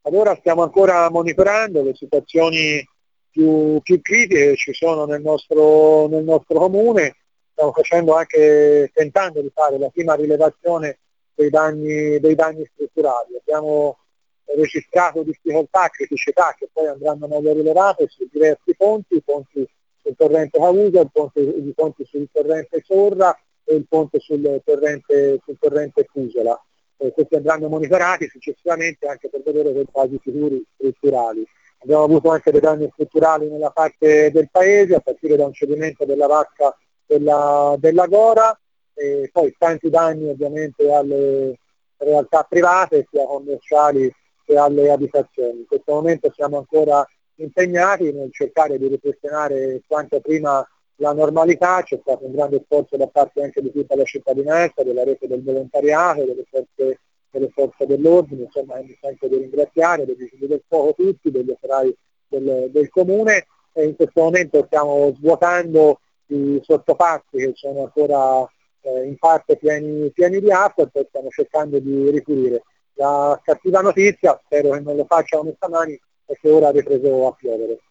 Ad ora stiamo ancora monitorando le situazioni più critiche che ci sono nel nostro comune, stiamo tentando di fare la prima rilevazione dei danni strutturali. Abbiamo registrato difficoltà, criticità che poi andranno meglio rilevate su diversi ponti, i ponti sul torrente Caruso, i ponti sul torrente Sorra e il ponte sul torrente Fusola. Questi andranno monitorati successivamente anche per vedere dei casi sicuri strutturali. Abbiamo avuto anche dei danni strutturali nella parte del paese, a partire da un cedimento della vacca della Gora, e poi tanti danni ovviamente alle realtà private, sia commerciali che alle abitazioni. In questo momento siamo ancora impegnati nel cercare di ripristinare quanto prima la normalità. C'è stato un grande sforzo da parte anche di tutta la cittadinanza, della rete del volontariato, delle forze dell'ordine, insomma mi sento di ringraziare, dei vigili del fuoco tutti, degli operai del comune, e in questo momento stiamo svuotando i sottopassi che sono ancora in parte pieni di acqua, e poi stiamo cercando di ripulire. La cattiva notizia, spero che non lo faccia onestamente, è che ora ha ripreso a piovere.